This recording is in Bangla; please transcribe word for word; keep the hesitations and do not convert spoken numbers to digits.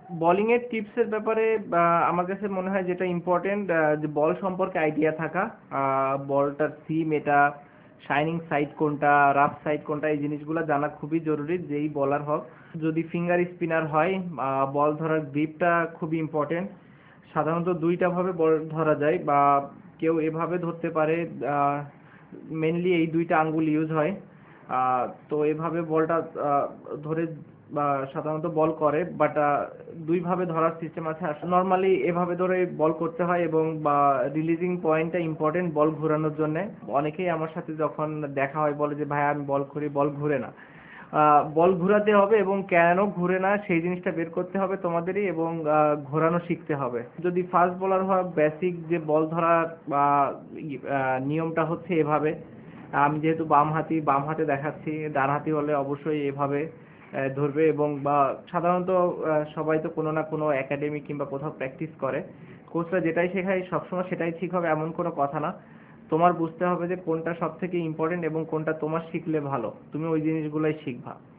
বোলিং এর টিপসের ব্যাপারে বা আমার কাছে মনে হয় যেটা ইম্পর্টেন্ট যে বল সম্পর্কে আইডিয়া থাকা, বলটার সিম এটা, শাইনিং সাইড কোনটা, রাফ সাইড কোনটা, এই জিনিসগুলো জানা খুবই জরুরি যেই বলার হোক। যদি ফিঙ্গার স্পিনার হয়, বল ধরার গ্রিপটা খুবই ইম্পর্টেন্ট। সাধারণত দুইটা ভাবে বল ধরা যায়, বা কেউ এভাবে ধরতে পারে, মেনলি এই দুইটা আঙ্গুল ইউজ হয়। আহ, তো এভাবে বলটা আহ, ধরে বা সাধারণত বল করে, বাট দুইভাবে ধরার সিস্টেম আছে। নর্মালি এভাবে ধরে বল করতে হয়, এবং বা রিলিজিং পয়েন্টটা ইম্পর্টেন্ট বল ঘোরানোর জন্য। অনেকেই আমার সাথে যখন দেখা হয় বলে যে ভাই আমি বল করি, বল ঘুরে না। আহ, বল ঘুরাতে হবে এবং কেন ঘুরে না সেই জিনিসটা বের করতে হবে তোমাদেরই, এবং আহ, ঘোরানো শিখতে হবে। যদি ফাস্ট বোলার হয়, বেসিক যে বল ধরার বা ই- আহ, নিয়মটা হচ্ছে এভাবে। আমি যেহেতু বাম হাতি, বাম হাতে দেখাচ্ছি, ডান হাতি হলে অবশ্যই এভাবে আহ, ধরবে। এবং বা সাধারণত আহ, সবাই তো কোনো না কোনো একাডেমি কিংবা কোথাও প্র্যাকটিস করে। কোচরা যেটাই শেখায় সবসময় সেটাই ঠিক হবে এমন কোনো কথা না। তোমার বুঝতে হবে যে কোনটা সব থেকে ইম্পর্টেন্ট এবং কোনটা তোমার শিখলে ভালো, তুমি ওই জিনিসগুলোই শিখবা।